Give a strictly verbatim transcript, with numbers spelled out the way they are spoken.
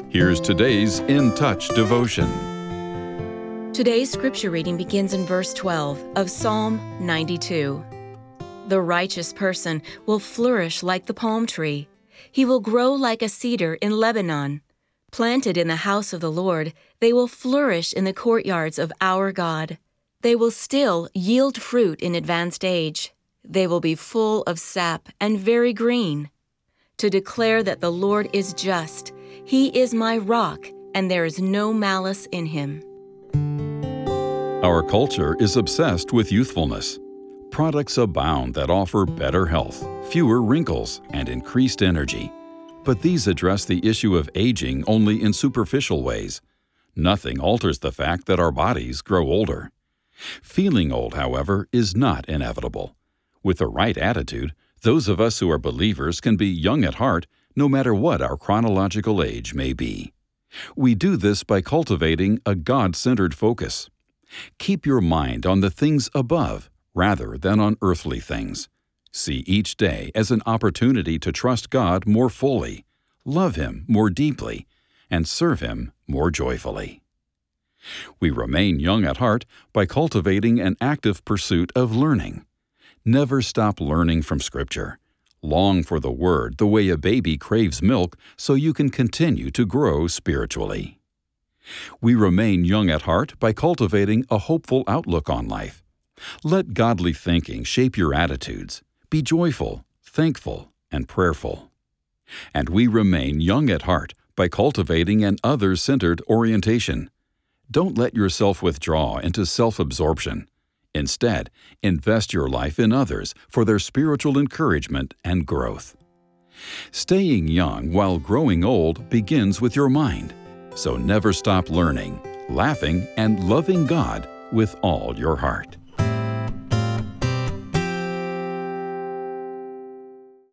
Here's today's In Touch devotion. Today's scripture reading begins in verse twelve of Psalm ninety-two. The righteous person will flourish like the palm tree. He will grow like a cedar in Lebanon. Planted in the house of the Lord, they will flourish in the courtyards of our God. They will still yield fruit in advanced age. They will be full of sap and very green. To declare that the Lord is just, He is my rock, and there is no malice in Him. Our culture is obsessed with youthfulness. Products abound that offer better health, fewer wrinkles, and increased energy. But these address the issue of aging only in superficial ways. Nothing alters the fact that our bodies grow older. Feeling old, however, is not inevitable. With the right attitude, those of us who are believers can be young at heart no matter what our chronological age may be. We do this by cultivating a God-centered focus. Keep your mind on the things above rather than on earthly things. See each day as an opportunity to trust God more fully, love Him more deeply, and serve Him more joyfully. We remain young at heart by cultivating an active pursuit of learning. Never stop learning from Scripture. Long for the Word the way a baby craves milk so you can continue to grow spiritually. We remain young at heart by cultivating a hopeful outlook on life. Let godly thinking shape your attitudes. Be joyful, thankful, and prayerful. And we remain young at heart by cultivating an others-centered orientation. Don't let yourself withdraw into self-absorption. Instead, invest your life in others for their spiritual encouragement and growth. Staying young while growing old begins with your mind. So never stop learning, laughing, and loving God with all your heart.